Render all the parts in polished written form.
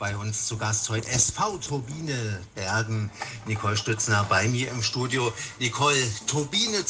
Bei uns zu Gast heute SV Turbine Bergen. Nicole Stützner bei mir im Studio. Nicole, Turbine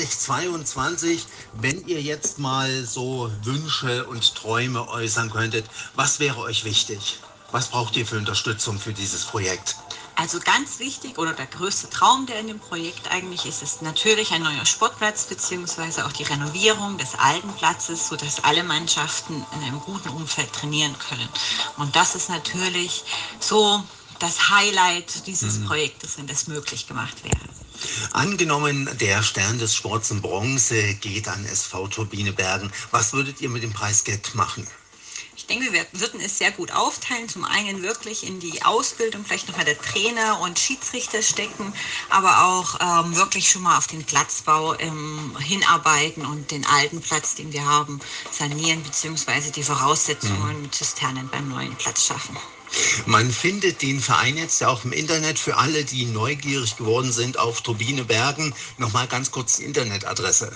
2022, wenn ihr jetzt mal so Wünsche und Träume äußern könntet, was wäre euch wichtig? Was braucht ihr für Unterstützung für dieses Projekt? Also ganz wichtig oder der größte Traum, der in dem Projekt eigentlich ist natürlich ein neuer Sportplatz beziehungsweise auch die Renovierung des alten Platzes, sodass alle Mannschaften in einem guten Umfeld trainieren können. Und das ist natürlich so das Highlight dieses Projektes, wenn das möglich gemacht wäre. Angenommen, der Stern des Sports in Bronze geht an SV Turbine Bergen. Was würdet ihr mit dem Preisgeld machen? Ich denke, wir würden es sehr gut aufteilen. Zum einen wirklich in die Ausbildung, vielleicht nochmal der Trainer und Schiedsrichter stecken, aber auch wirklich schon mal auf den Platzbau hinarbeiten und den alten Platz, den wir haben, sanieren, beziehungsweise die Voraussetzungen mit Zisternen beim neuen Platz schaffen. Man findet den Verein jetzt ja auch im Internet. Für alle, die neugierig geworden sind auf Turbine Bergen, nochmal ganz kurz die Internetadresse.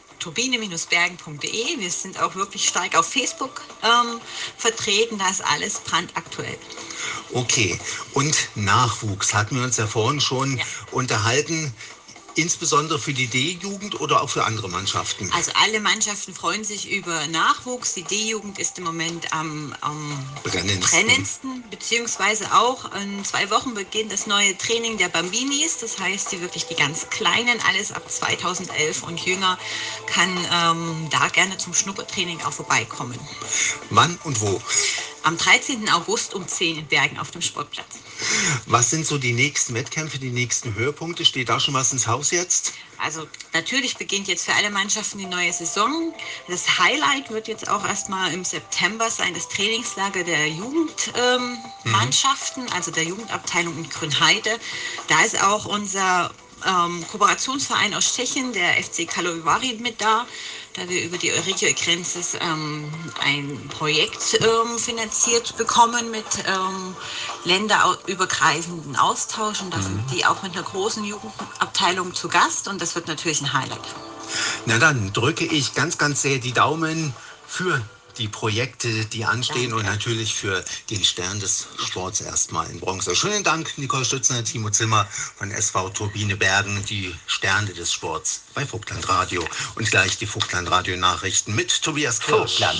turbine-bergen.de. Wir sind auch wirklich stark auf Facebook vertreten. Da ist alles brandaktuell. Okay, und Nachwuchs hatten wir uns ja vorhin schon unterhalten. Insbesondere für die D-Jugend oder auch für andere Mannschaften? Also alle Mannschaften freuen sich über Nachwuchs. Die D-Jugend ist im Moment am brennendsten, beziehungsweise auch in 2 Wochen beginnt das neue Training der Bambinis. Das heißt, die ganz Kleinen, alles ab 2011 und jünger, kann da gerne zum Schnuppertraining auch vorbeikommen. Wann und wo? Am 13. August um 10 in Bergen auf dem Sportplatz. Was sind so die nächsten Wettkämpfe, die nächsten Höhepunkte? Steht da schon was ins Haus jetzt? Also natürlich beginnt jetzt für alle Mannschaften die neue Saison. Das Highlight wird jetzt auch erstmal im September sein, das Trainingslager der Jugendmannschaften, also der Jugendabteilung in Grünheide. Da ist auch unser Kooperationsverein aus Tschechien, der FC Karlovy Vary, mit da wir über die Euregio Grenses ein Projekt finanziert bekommen mit länderübergreifenden Austausch. Und da sind die auch mit einer großen Jugendabteilung zu Gast und das wird natürlich ein Highlight. Na dann drücke ich ganz, ganz sehr die Daumen für die Projekte, die anstehen. Danke. Und natürlich für den Stern des Sports erstmal in Bronze. Schönen Dank, Nicole Stützner, Timo Zimmer von SV Turbine Bergen, die Sterne des Sports bei Vogtland Radio. Und gleich die Vogtland Radio Nachrichten mit Tobias Kirsch.